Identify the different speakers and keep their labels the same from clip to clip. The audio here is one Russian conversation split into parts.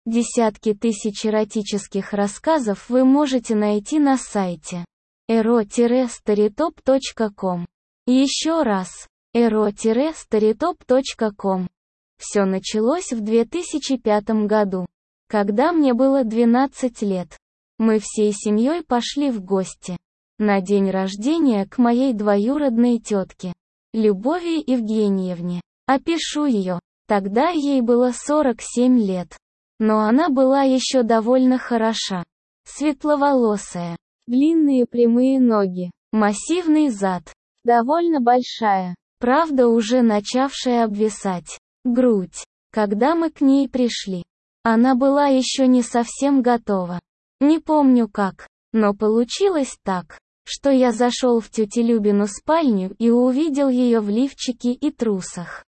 Speaker 1: Десятки тысяч эротических рассказов вы можете найти на сайте ero-storytop.com. Еще раз, ero-storytop.com. Все началось в 2005 году, когда мне было 12 лет. Мы всей семьей пошли в гости на день рождения к моей двоюродной тетке, Любови Евгеньевне. Опишу ее. Тогда ей было 47 лет. Но она была еще довольно хороша. Светловолосая, длинные прямые ноги, массивный зад, довольно большая, правда уже начавшая обвисать, грудь. Когда мы к ней пришли, она была еще не совсем готова. Не помню как, но получилось так, что я зашел в тети Любину спальню и увидел ее в лифчике и трусах.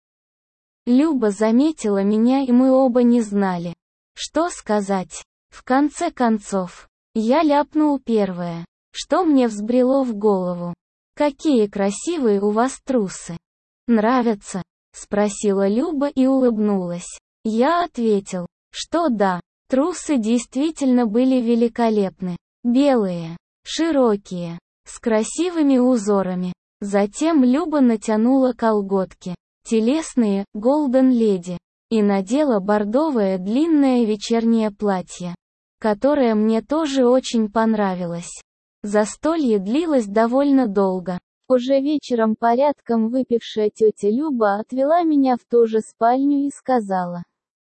Speaker 1: Люба заметила меня, и мы оба не знали, что сказать. В конце концов, я ляпнул первое, что мне взбрело в голову. «Какие красивые у вас трусы! Нравятся?» — спросила Люба и улыбнулась. Я ответил, что да, трусы действительно были великолепны. Белые, широкие, с красивыми узорами. Затем Люба натянула колготки, телесные, Golden Lady, и надела бордовое длинное вечернее платье, которое мне тоже очень понравилось. Застолье длилось довольно долго. Уже вечером порядком выпившая тетя Люба отвела меня в ту же спальню и сказала: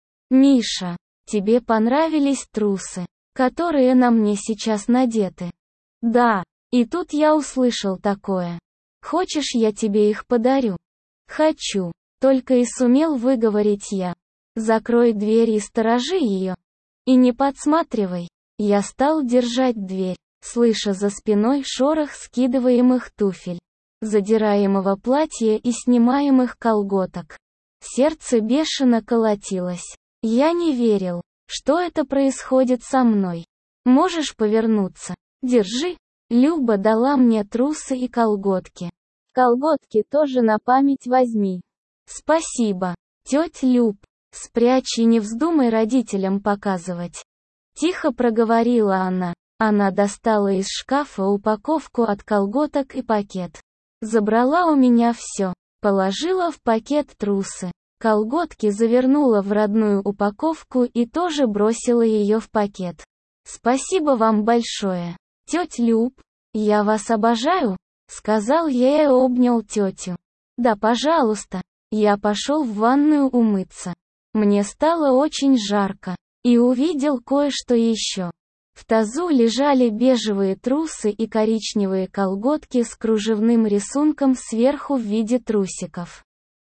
Speaker 1: «Миша, тебе понравились трусы, которые на мне сейчас надеты?» «Да». И тут я услышал такое: «Хочешь, я тебе их подарю?» «Хочу», только и сумел выговорить я. «Закрой дверь и сторожи ее. И не подсматривай». Я стал держать дверь, слыша за спиной шорох скидываемых туфель, задираемого платья и снимаемых колготок. Сердце бешено колотилось. Я не верил, что это происходит со мной. «Можешь повернуться? Держи». Люба дала мне трусы и колготки. «Колготки тоже на память возьми». «Спасибо, тетя Люб. Спрячь и не вздумай родителям показывать». Тихо проговорила она. Она достала из шкафа упаковку от колготок и пакет. Забрала у меня все. Положила в пакет трусы. Колготки завернула в родную упаковку и тоже бросила ее в пакет. «Спасибо вам большое, тетя Люб. Я вас обожаю», — сказал я и обнял тетю. «Да, пожалуйста». Я пошел в ванную умыться. Мне стало очень жарко. И увидел кое-что еще. В тазу лежали бежевые трусы и коричневые колготки с кружевным рисунком сверху в виде трусиков.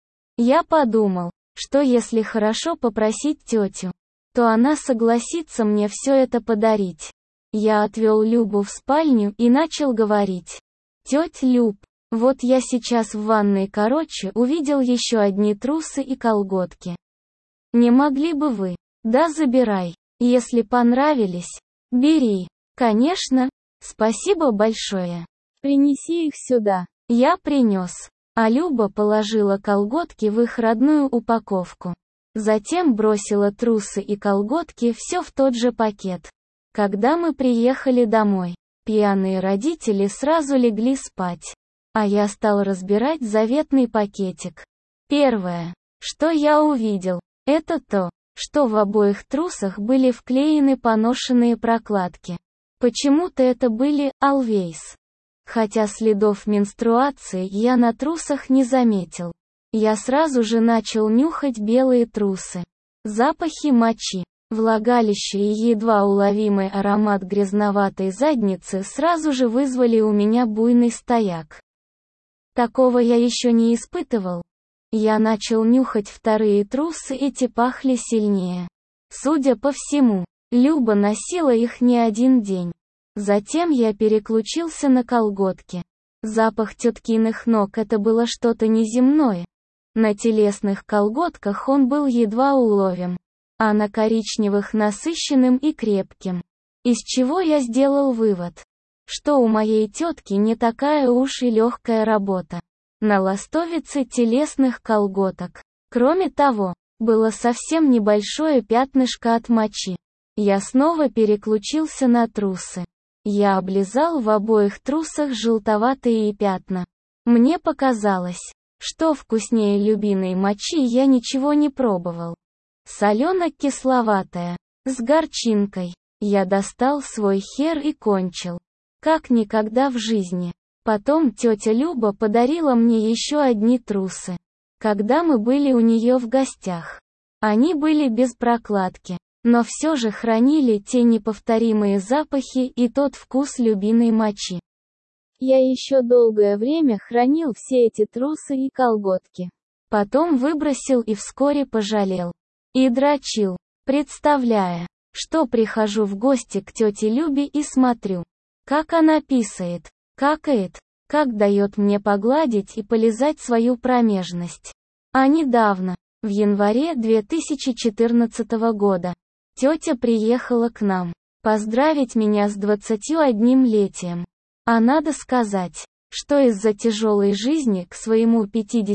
Speaker 1: Я подумал, что если хорошо попросить тетю, то она согласится мне все это подарить. Я отвел Любу в спальню и начал говорить: «Тетя Люб, вот я сейчас в ванной увидел еще одни трусы и колготки. Не могли бы вы?» «Да, забирай. Если понравились, бери». «Конечно. Спасибо большое. Принеси их сюда». Я принес. А Люба положила колготки в их родную упаковку. Затем бросила трусы и колготки все в тот же пакет. Когда мы приехали домой, пьяные родители сразу легли спать. А я стал разбирать заветный пакетик. Первое, что я увидел, это то, что в обоих трусах были вклеены поношенные прокладки. Почему-то это были Always. Хотя следов менструации я на трусах не заметил. Я сразу же начал нюхать белые трусы. Запахи мочи, влагалище и едва уловимый аромат грязноватой задницы сразу же вызвали у меня буйный стояк. Такого я еще не испытывал. Я начал нюхать вторые трусы, эти пахли сильнее. Судя по всему, Люба носила их не один день. Затем я переключился на колготки. Запах теткиных ног — это было что-то неземное. На телесных колготках он был едва уловим, а на коричневых насыщенным и крепким. Из чего я сделал вывод, что у моей тетки не такая уж и легкая работа на ластовице телесных колготок. Кроме того, было совсем небольшое пятнышко от мочи. Я снова переключился на трусы. Я облизал в обоих трусах желтоватые пятна. Мне показалось, что вкуснее любиной мочи я ничего не пробовал. Солено-кисловатая, с горчинкой. Я достал свой хер и кончил. Как никогда в жизни. Потом тетя Люба подарила мне еще одни трусы. Когда мы были у нее в гостях. Они были без прокладки, но все же хранили те неповторимые запахи и тот вкус любиной мочи. Я еще долгое время хранил все эти трусы и колготки. Потом выбросил и вскоре пожалел. И дрочил, представляя, что прихожу в гости к тете Любе и смотрю, как она писает, какает, как дает мне погладить и полизать свою промежность. А недавно, в январе 2014 года, тетя приехала к нам, поздравить меня с 21-летием. А надо сказать, что из-за тяжелой жизни к своему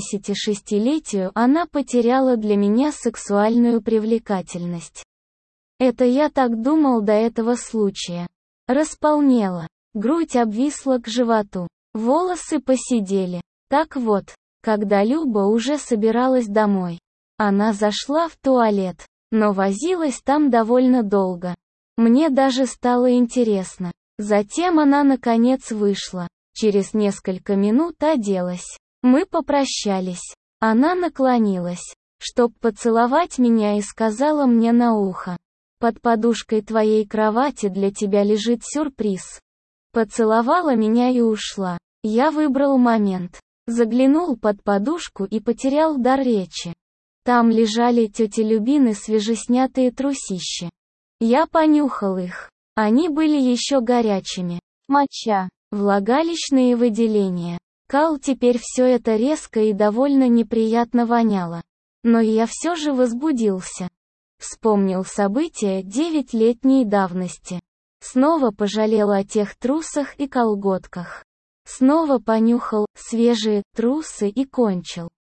Speaker 1: 56-летию она потеряла для меня сексуальную привлекательность. Это я так думал до этого случая. Располнела, грудь обвисла к животу, волосы поседели. Так вот, когда Люба уже собиралась домой, она зашла в туалет, но возилась там довольно долго. Мне даже стало интересно. Затем она наконец вышла. Через несколько минут оделась. Мы попрощались. Она наклонилась, чтоб поцеловать меня, и сказала мне на ухо: «Под подушкой твоей кровати для тебя лежит сюрприз». Поцеловала меня и ушла. Я выбрал момент. Заглянул под подушку и потерял дар речи. Там лежали тети Любины свежеснятые трусищи. Я понюхал их. Они были еще горячими. Моча, влагалищные выделения. Кал, теперь все это резко и довольно неприятно воняло. Но я все же возбудился. Вспомнил события 9-летней давности. Снова пожалел о тех трусах и колготках. Снова понюхал свежие трусы и кончил.